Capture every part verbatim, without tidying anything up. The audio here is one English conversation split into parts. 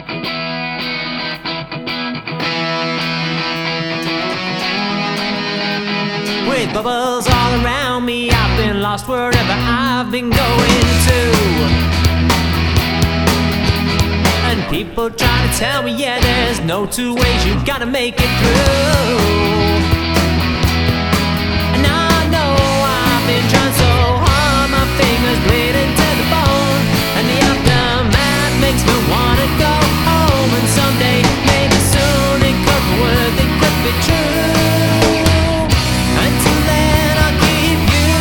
With bubbles all around me, I've been lost wherever I've been going to. And people try to tell me, yeah, there's no two ways, you gotta make it through. And I know I've been trying so hard, my fingers bleeding to the bone, and the aftermath makes me wanna go home. And someday, maybe soon, it could be worth it, could be true. Until then, I'll keep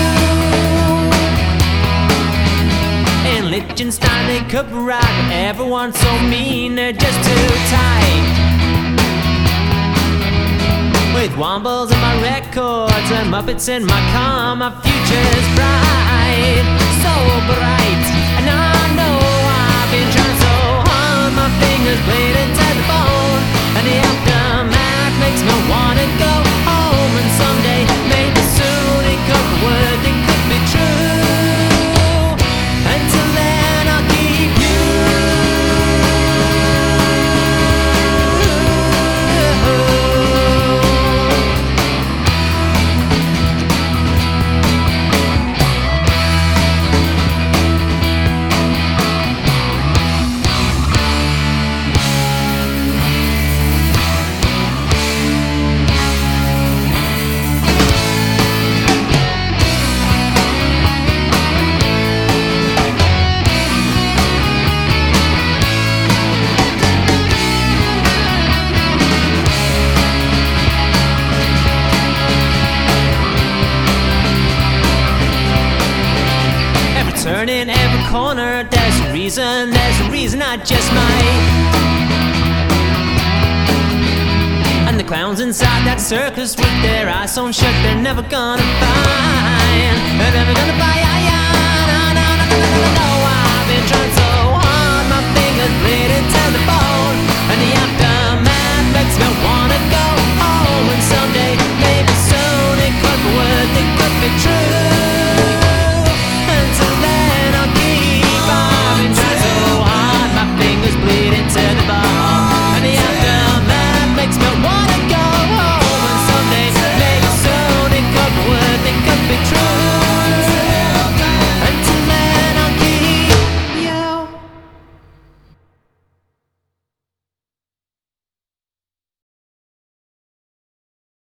you. In Liechtenstein, they could be right, but everyone's so mean, they're just too tight. With wombles in my records and Muppets in my car, my future's bright, so bright. And I know I've been trying so hard, my fingers bleeding to the bone, and the aftermath makes me wanna go home. And someday, maybe soon, it could be worth it, could be true. Until then, I'll keep you. Turning every corner, there's a reason, there's a reason I just might. And the clowns inside that circus with their eyes so shut, they're never gonna find, they're never gonna find.